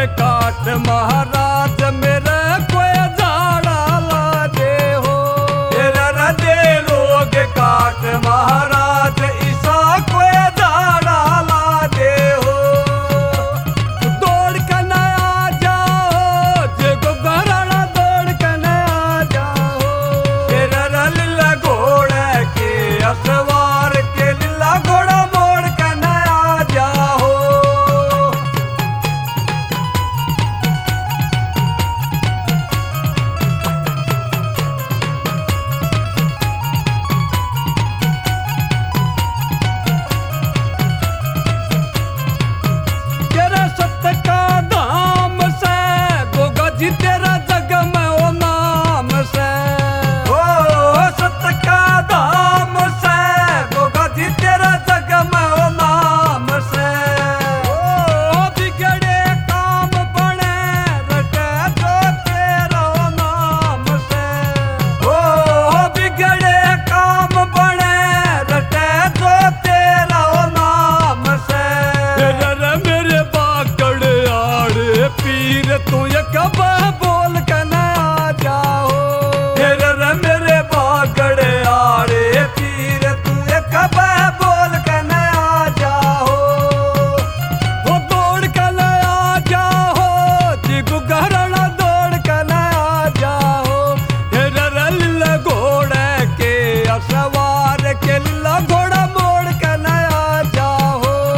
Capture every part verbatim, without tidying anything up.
के काट महाराज मेरे कोई झाड़ा ला दे हो। तेरा रजे लोग काट महाराज ईसा कोई झाड़ा ला दे हो। दौड़ के न आ जाओ जगो घराना दौड़ के न आ जाओ। तेरा लीला घोड़ा के असवार के लीला घोड़ा मोड़ के न आ जाओ। तेरा सत्य का धाम से गोगा जी तेरा जग में ओ नाम से। ओ सत्य का धाम से गोगा जी तेरा जग में ओ नाम से। ओ बिगड़े काम बने रटे जो तेरा ओ नाम से। ओ बिगड़े काम बने रटे जो तेरा ओ नाम से। तेरा मेरे बागड़ आड़े पीर तू ये कब बोल के न आ जाओ। तेरा मेरे बागड़ आड़े पीर तू ये कब बोल के न आ जाओ। वो दौड़ के न आ जाओ जिगु घराना दौड़ के न आ जाओ। तेरा लीला घोड़ा के असवार के लीला घोड़ा मोड़ के न आ जाओ।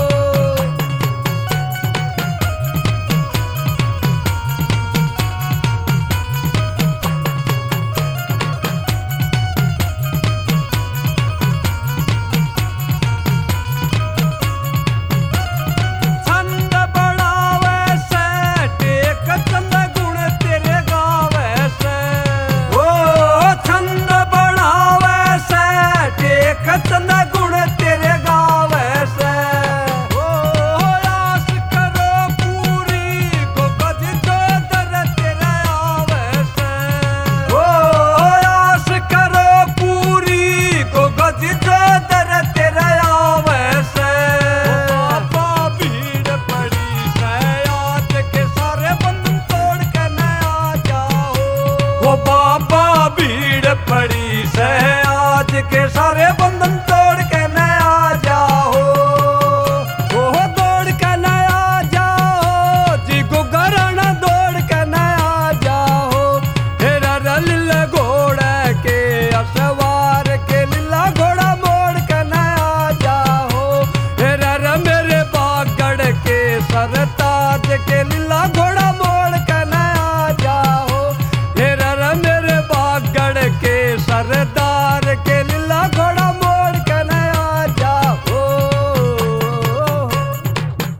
छंद बढ़ावे से टेक चंद गुण तेरे गावे से। ओ छंद बढ़ावे से टेक चंद गुण तेरे गावे से। ओ आस करो पूरी को गज जो दर तेरे आवे से। ओ आस करो पूरी को गज जो दर तेरे आवे से। बाबा भीड़ पड़ी से आज के सारे बंधन तोड़ के न आ जाओ। ओ बाबा भीड़ पड़ी से आज के सारे बंधन तोड़ के न आ जाओ। ओ दौड़ के न आ जाओ जिगो घराना दौड़ के न आ जाओ। तेरा लीला घोड़ा के असवार के लीला घोड़ा मोड़ के न आ जाओ। तेरा मेरे बागड़ के सरताज के लीला